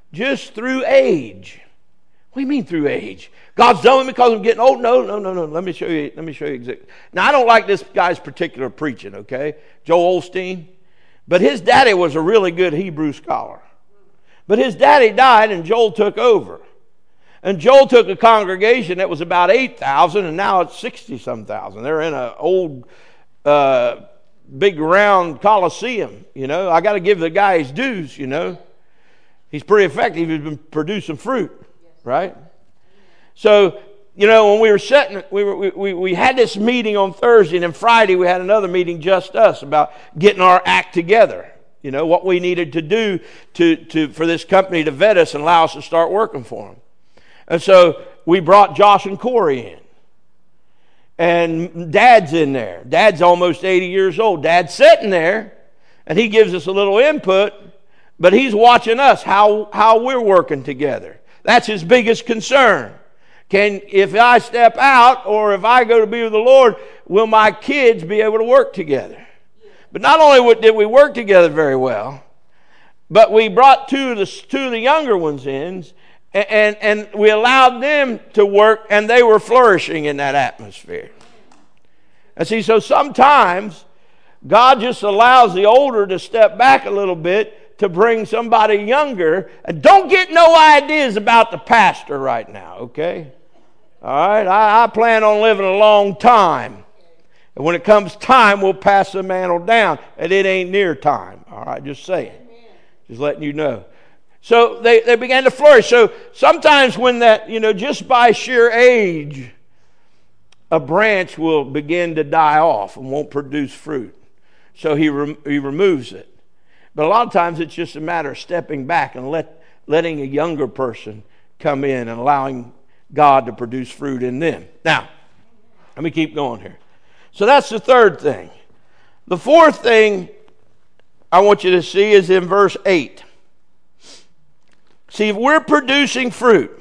just through age. What do you mean through age? God's done with me because I'm getting old? No. Let me show you exactly. Now, I don't like this guy's particular preaching, okay? Joel Osteen. But his daddy was a really good Hebrew scholar. But his daddy died and Joel took over. And Joel took a congregation that was about 8,000 and now it's 60-some thousand. They're in an old big round coliseum, you know. I got to give the guy his dues, you know. He's pretty effective. He's been producing fruit, right? So, you know, when we were setting, we had this meeting on Thursday, and then Friday we had another meeting, just us, about getting our act together. You know, what we needed to do for this company to vet us and allow us to start working for them. And so we brought Josh and Corey in. And Dad's in there. Dad's almost 80 years old. Dad's sitting there, and he gives us a little input, but he's watching us, how we're working together. That's his biggest concern. If I step out or if I go to be with the Lord, will my kids be able to work together? But not only did we work together very well, but we brought two of the younger ones in, and we allowed them to work, and they were flourishing in that atmosphere. And see, so sometimes God just allows the older to step back a little bit to bring somebody younger. And don't get no ideas about the pastor right now, okay? All right, I plan on living a long time. And when it comes time, we'll pass the mantle down. And it ain't near time. All right, just saying. Just letting you know. So they began to flourish. So sometimes when that, you know, just by sheer age, a branch will begin to die off and won't produce fruit. So he removes it. But a lot of times it's just a matter of stepping back and letting a younger person come in and allowing God to produce fruit in them. Now, let me keep going here. So that's the third thing. The fourth thing I want you to see is in verse 8. See, if we're producing fruit,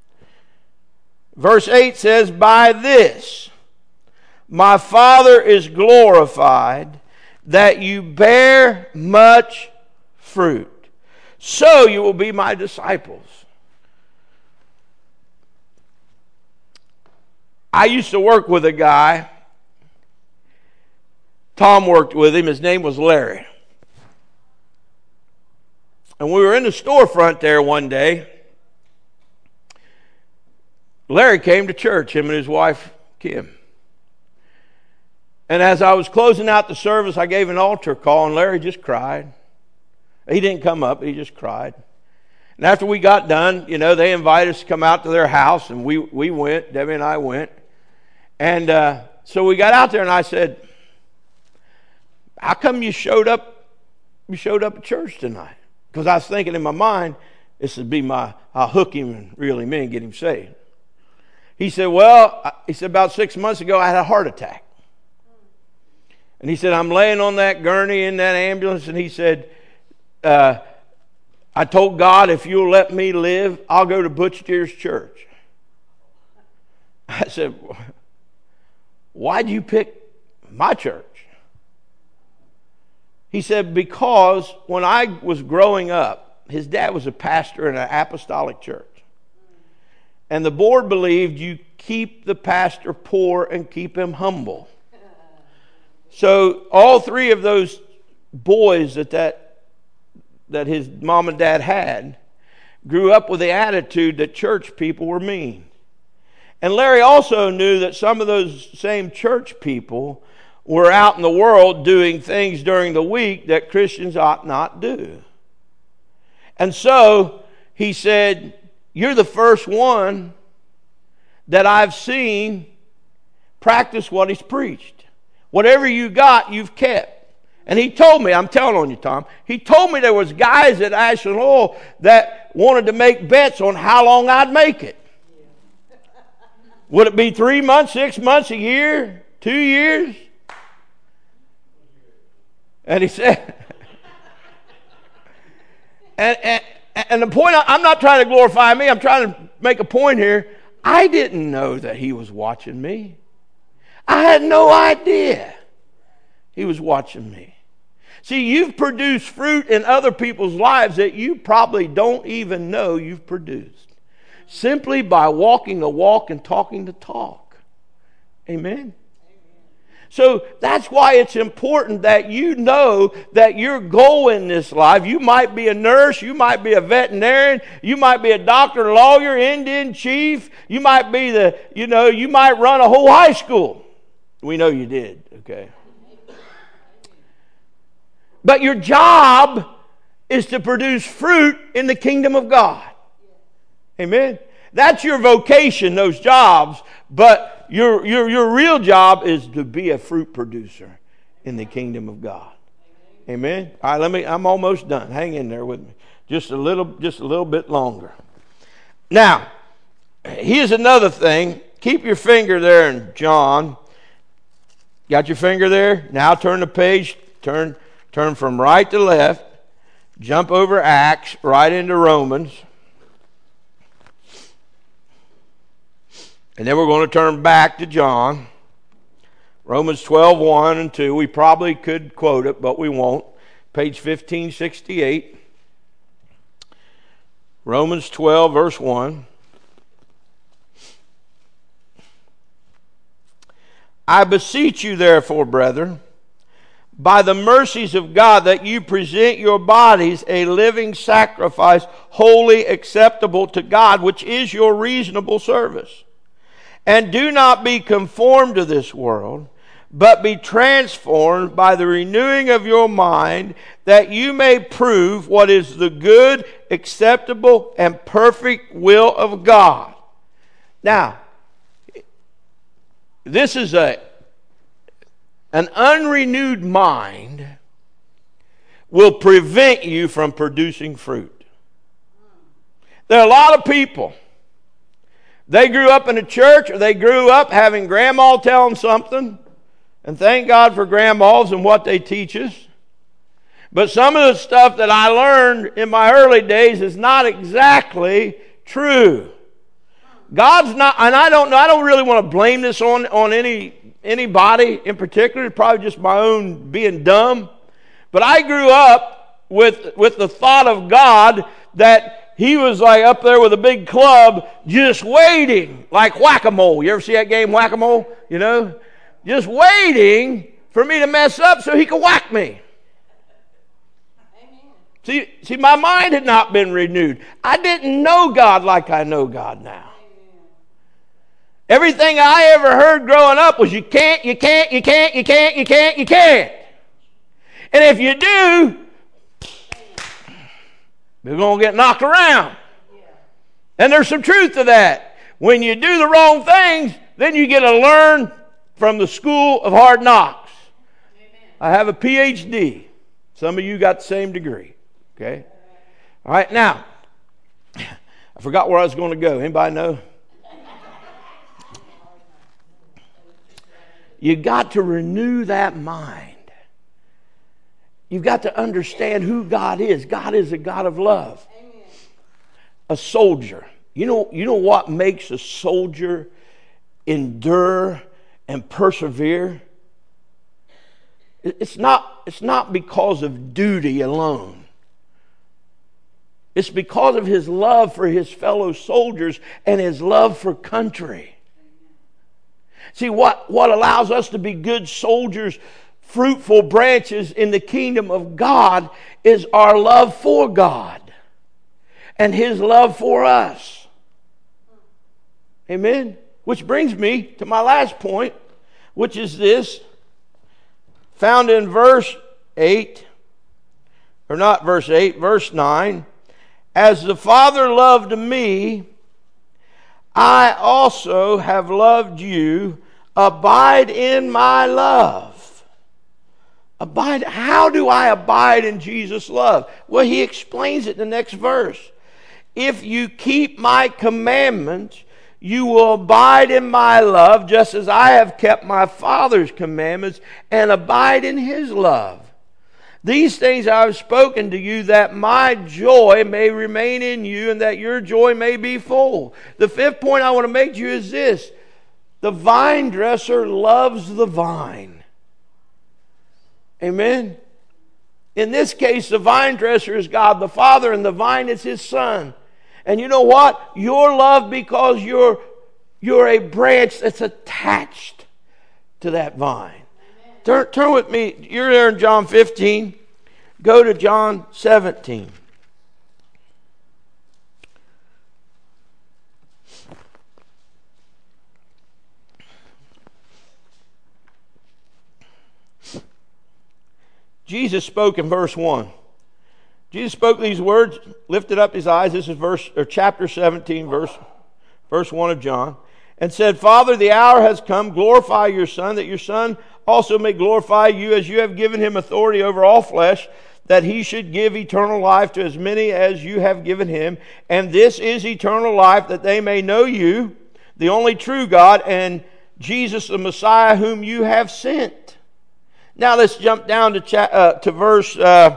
verse 8 says, by this my Father is glorified, that you bear much fruit. So you will be my disciples. I used to work with a guy. Tom worked with him. His name was Larry. And we were in the storefront there one day. Larry came to church, him and his wife, Kim. And as I was closing out the service, I gave an altar call, and Larry just cried. He didn't come up, he just cried. And after we got done, you know, they invited us to come out to their house, and we went, Debbie and I went. And so we got out there, and I said, how come you showed up at church tonight? Because I was thinking in my mind, this would be I'll hook him and reel him in and get him saved. He said, about 6 months ago, I had a heart attack. And he said, I'm laying on that gurney in that ambulance, and he said, I told God, if you'll let me live, I'll go to Butch Deer's church. I said, why'd you pick my church? He said, because when I was growing up, his dad was a pastor in an apostolic church. And the board believed you keep the pastor poor and keep him humble. So all three of those boys that his mom and dad had grew up with the attitude that church people were mean. And Larry also knew that some of those same church people were out in the world doing things during the week that Christians ought not do. And so he said, you're the first one that I've seen practice what he's preached. Whatever you got, you've kept. And he told me, I'm telling on you, Tom, he told me there was guys at Ashland Oil that wanted to make bets on how long I'd make it. Would it be 3 months, 6 months, a year, 2 years? And he said, and the point, I'm not trying to glorify me, I'm trying to make a point here. I didn't know that he was watching me. I had no idea he was watching me. See, you've produced fruit in other people's lives that you probably don't even know you've produced. Simply by walking the walk and talking the talk. Amen? So that's why it's important that you know that your goal in this life, you might be a nurse, you might be a veterinarian, you might be a doctor, lawyer, Indian chief, you might be you might run a whole high school. We know you did, okay? But your job is to produce fruit in the kingdom of God. Amen? That's your vocation, those jobs, but your real job is to be a fruit producer in the kingdom of God. Amen? All right, I'm almost done. Hang in there with me. Just a little bit longer. Now, here's another thing. Keep your finger there in John. Got your finger there? Now turn the page. Turn from right to left. Jump over Acts right into Romans. And then we're going to turn back to John. Romans 12, 1 and 2. We probably could quote it, but we won't. Page 1568. Romans 12, verse 1. I beseech you, therefore, brethren, by the mercies of God, that you present your bodies a living sacrifice, wholly acceptable to God, which is your reasonable service. And do not be conformed to this world, but be transformed by the renewing of your mind, that you may prove what is the good, acceptable, and perfect will of God. Now, this is an unrenewed mind will prevent you from producing fruit. There are a lot of people, they grew up in a church, or they grew up having grandma tell them something, and thank God for grandmas and what they teach us. But some of the stuff that I learned in my early days is not exactly true. God's not, and I don't really want to blame this on anybody in particular. It's probably just my own being dumb. But I grew up with the thought of God that He was like up there with a big club just waiting, like whack-a-mole. You ever see that game, whack-a-mole? You know? Just waiting for me to mess up so He could whack me. Amen. See, my mind had not been renewed. I didn't know God like I know God now. Everything I ever heard growing up was you can't. And if you do, you're going to get knocked around. And there's some truth to that. When you do the wrong things, then you get to learn from the school of hard knocks. I have a PhD. Some of you got the same degree. Okay? All right, now, I forgot where I was going to go. Anybody know? You got to renew that mind. You've got to understand who God is. God is a God of love. Amen. A soldier. You know what makes a soldier endure and persevere? It's not because of duty alone. It's because of his love for his fellow soldiers and his love for country. See, what allows us to be good soldiers, fruitful branches in the kingdom of God, is our love for God and His love for us. Amen? Which brings me to my last point, which is this, found in verse 8, or not verse 8, verse 9. As the Father loved me, I also have loved you. Abide in my love. Abide. How do I abide in Jesus' love? Well, He explains it in the next verse. If you keep my commandments, you will abide in my love, just as I have kept my Father's commandments and abide in His love. These things I have spoken to you, that my joy may remain in you and that your joy may be full. The fifth point I want to make to you is this. The vine dresser loves the vine. Amen? In this case, the vine dresser is God the Father, and the vine is His Son. And you know what? You're loved because you're a branch that's attached to that vine. Turn with me. You're there in John 15. Go to John 17. Jesus spoke in verse 1. Jesus spoke these words, lifted up His eyes. This is chapter 17, verse 1 of John. And said, Father, the hour has come. Glorify your Son, that your Son also may glorify you, as you have given Him authority over all flesh, that He should give eternal life to as many as you have given Him. And this is eternal life, that they may know you, the only true God, and Jesus the Messiah, whom you have sent. Now let's jump down to verse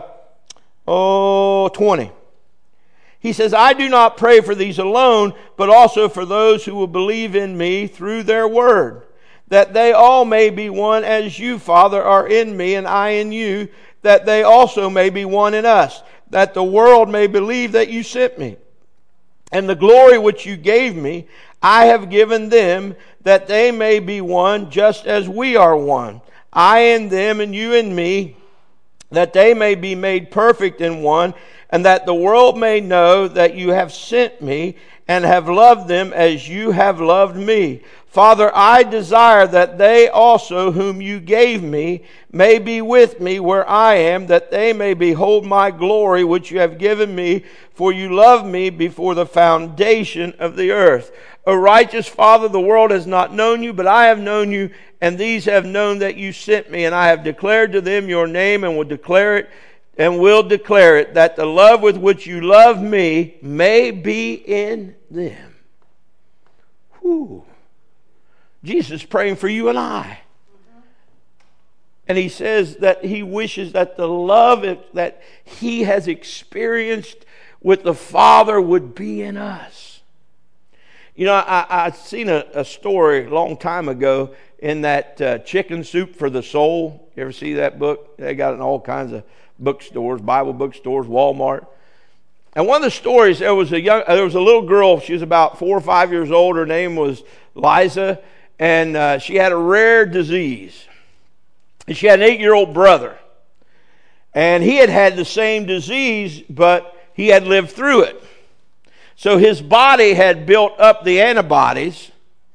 20. He says, I do not pray for these alone, but also for those who will believe in me through their word, that they all may be one as you, Father, are in me and I in you, that they also may be one in us, that the world may believe that you sent me. And the glory which you gave me, I have given them, that they may be one just as we are one. I in them and you in me, that they may be made perfect in one, and that the world may know that you have sent me and have loved them as you have loved me. Father, I desire that they also whom you gave me may be with me where I am, that they may behold my glory which you have given me, for you loved me before the foundation of the earth. O righteous Father, the world has not known you, but I have known you, and these have known that you sent me, and I have declared to them your name, and will declare it, that the love with which you love me may be in them. Whew. Jesus is praying for you and I. And He says that He wishes that the love that He has experienced with the Father would be in us. You know, I'd seen a story a long time ago in that Chicken Soup for the Soul. You ever see that book? They got it in all kinds of bookstores, Bible bookstores, Walmart. And one of the stories, there was a little girl. She was about 4 or 5 years old. Her name was Liza, and she had a rare disease. And she had an 8-year-old brother, and he had the same disease, but he had lived through it. So his body had built up the antibodies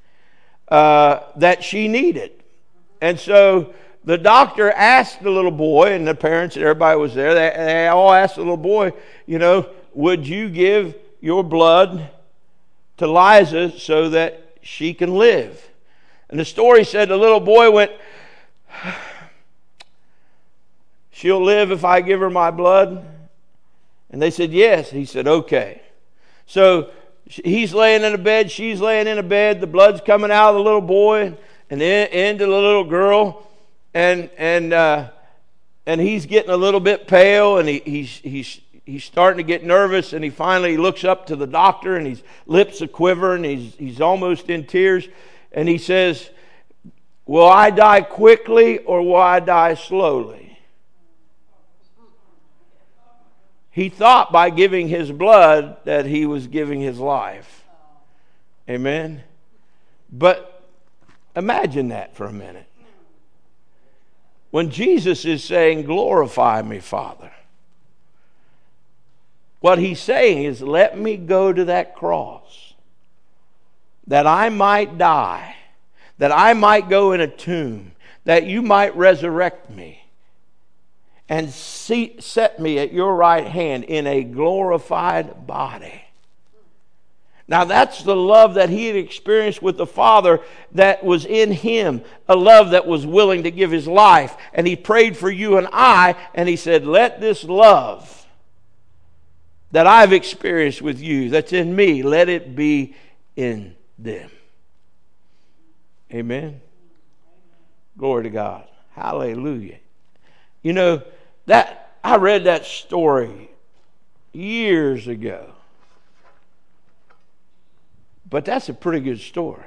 that she needed. And so the doctor asked the little boy, and the parents and everybody was there, they all asked the little boy, would you give your blood to Liza so that she can live? And the story said the little boy went, she'll live if I give her my blood? And they said, yes. He said, okay. So he's laying in a bed, she's laying in a bed, the blood's coming out of the little boy and into the little girl, and he's getting a little bit pale, and he's starting to get nervous, and he finally looks up to the doctor, and his lips are quivering, he's almost in tears, and he says, will I die quickly or will I die slowly? He thought by giving his blood that he was giving his life. Amen? But imagine that for a minute. When Jesus is saying, glorify me, Father, what He's saying is, let me go to that cross, that I might die, that I might go in a tomb, that you might resurrect me, and set me at your right hand in a glorified body. Now that's the love that He had experienced with the Father that was in Him, a love that was willing to give His life. And He prayed for you and I, and He said, let this love that I've experienced with you, that's in me, let it be in them. Amen. Glory to God. Hallelujah. That I read that story years ago. But that's a pretty good story.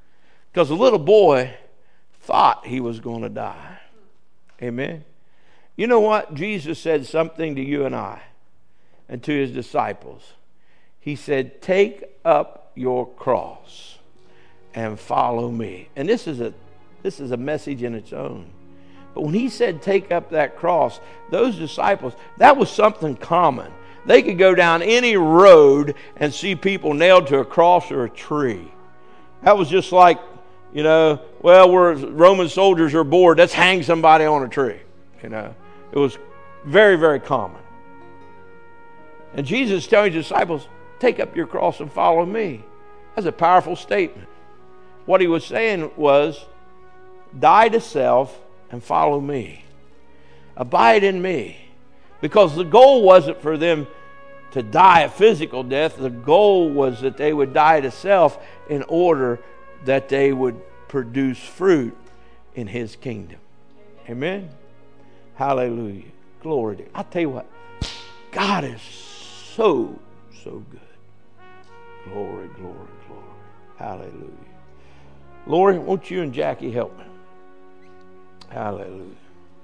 Because the little boy thought he was going to die. Amen. You know what? Jesus said something to you and I and to his disciples. He said, take up your cross and follow me. And this is a message in its own. But when he said take up that cross, those disciples, that was something common. They could go down any road and see people nailed to a cross or a tree. That was just like, well, we're Roman soldiers are bored, let's hang somebody on a tree. It was very, very common. And Jesus is telling his disciples, take up your cross and follow me. That's a powerful statement. What he was saying was, die to self and follow me. Abide in me. Because the goal wasn't for them to die a physical death. The goal was that they would die to self in order that they would produce fruit in his kingdom. Amen? Hallelujah. Glory to God. I'll tell you what. God is so good. Glory, glory, glory. Hallelujah. Lori, won't you and Jackie help me? Hallelujah.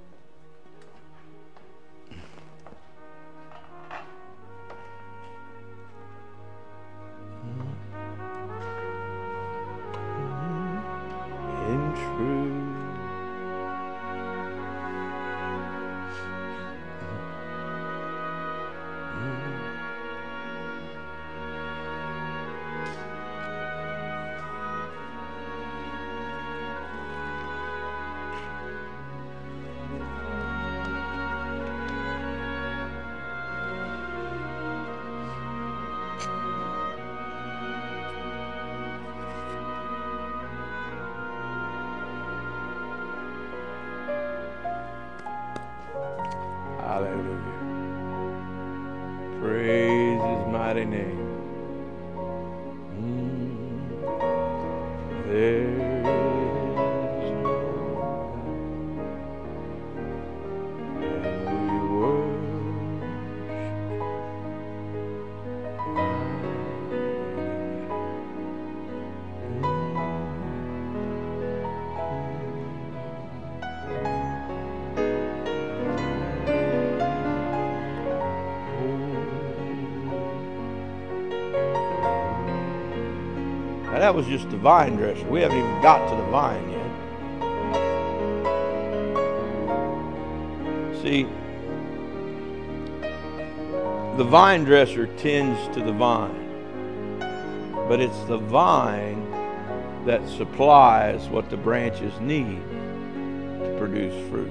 In truth. Hallelujah. Praise his mighty name. There is no God, and we Now that was just the vine dresser. We haven't even got to the vine yet. See, the vine dresser tends to the vine, but it's the vine that supplies what the branches need to produce fruit.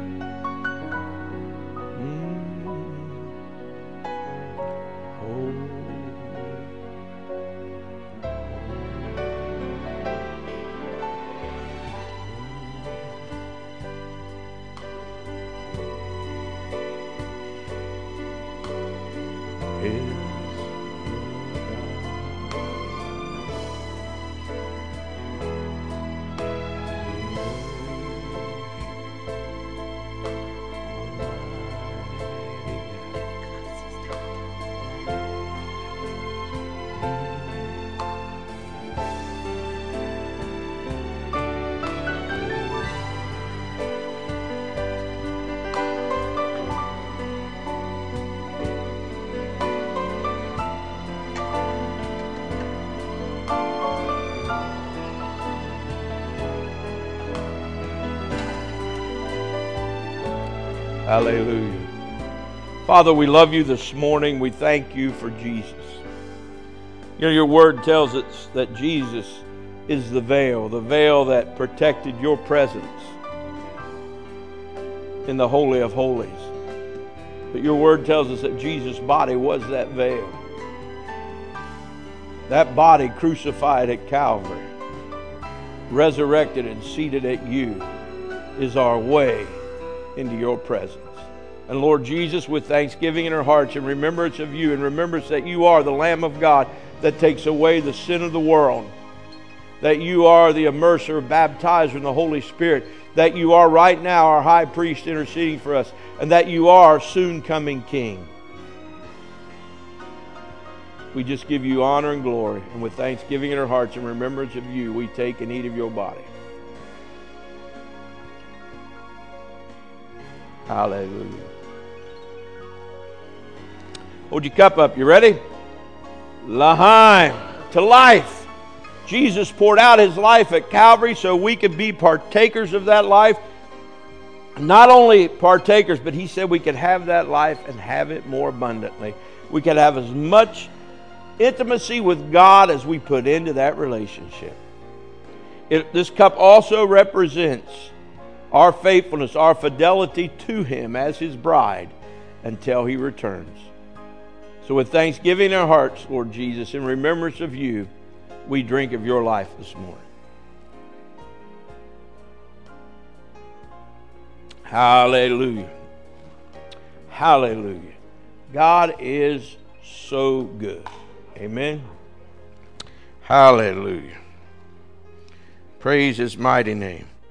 Hallelujah. Father, we love you this morning. We thank you for Jesus. Your word tells us that Jesus is the veil that protected your presence in the Holy of Holies. But your word tells us that Jesus' body was that veil. That body crucified at Calvary, resurrected and seated at you, is our way into your presence. And Lord Jesus, with thanksgiving in our hearts and remembrance of you and remembrance that you are the Lamb of God that takes away the sin of the world, that you are the immerser, baptizer in the Holy Spirit, that you are right now our high priest interceding for us, and that you are soon coming King. We just give you honor and glory, and with thanksgiving in our hearts and remembrance of you, we take and eat of your body. Hallelujah. Hold your cup up. You ready? L'chaim, to life. Jesus poured out his life at Calvary so we could be partakers of that life. Not only partakers, but he said we could have that life and have it more abundantly. We could have as much intimacy with God as we put into that relationship. This cup also represents our faithfulness, our fidelity to him as his bride until he returns. So with thanksgiving in our hearts, Lord Jesus, in remembrance of you, we drink of your life this morning. Hallelujah. Hallelujah. God is so good. Amen. Hallelujah. Praise his mighty name.